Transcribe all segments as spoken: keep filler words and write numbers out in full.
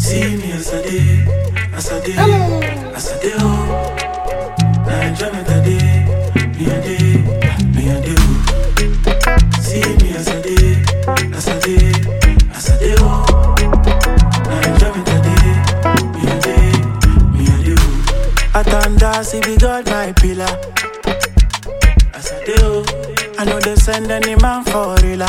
See me as I did, as I did, as I did, oh. Now enjoyment I did, me I did, me I did, oh. See me as I did, as I did, as I did, oh. Now enjoyment I did, me I did, me I did, oh. I thank God, see be God my pillar. As I did, oh. I know they send any man for real.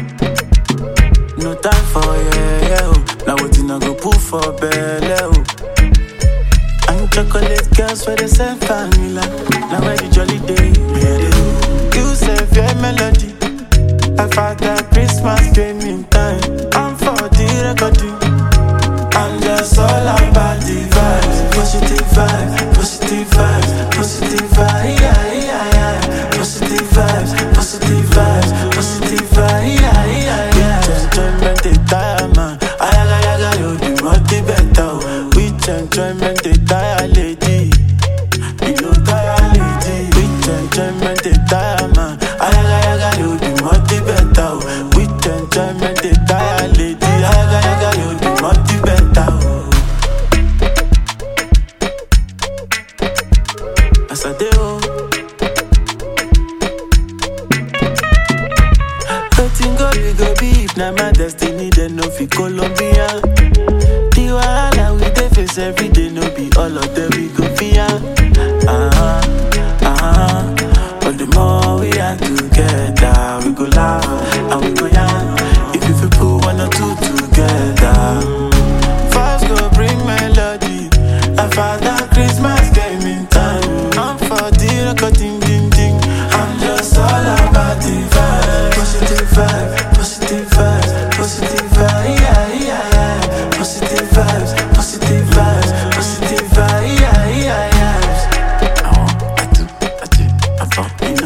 No time for yeah, yeah, oh. Now what you not go put for belly, oh. I'm chocolate girls for the same vanilla. Now where the jolly day, yeah, oh. You say your melody. I found that Christmas came in time. I'm for the recording. I'm just all about the vibes. Positive vibes, positive vibes, positive vibes, yeah, yeah, yeah. Positive vibes, positive vibes, positive vibes, yeah, yeah, yeah. Enjoyment they tire man, ayaga yaga yo be multi better. With enjoyment they tire lady, you know tire lady. With enjoyment they tire man, ayaga yaga yo be multi better. With enjoyment they tire lady, ayaga yaga yo be multi better. As I do, nothing go we go be if not my destiny, then no fi Colombia. The wahala we dey face every day, no be all of them we go fear. Uh-huh, uh-huh. But the more we are together, we go laugh and we go young. If you feel put one or two together, first go bring melody. I found that Christmas came in time. I'm for the record, ding ding ding. I'm just all about the vibe. Positive vibe, positive vibes, positive vibe, yeah, yeah, yeah. Positive vibes, positive vibes, positive vibe, yeah, yeah, yeah. I want, I do, I do, I want.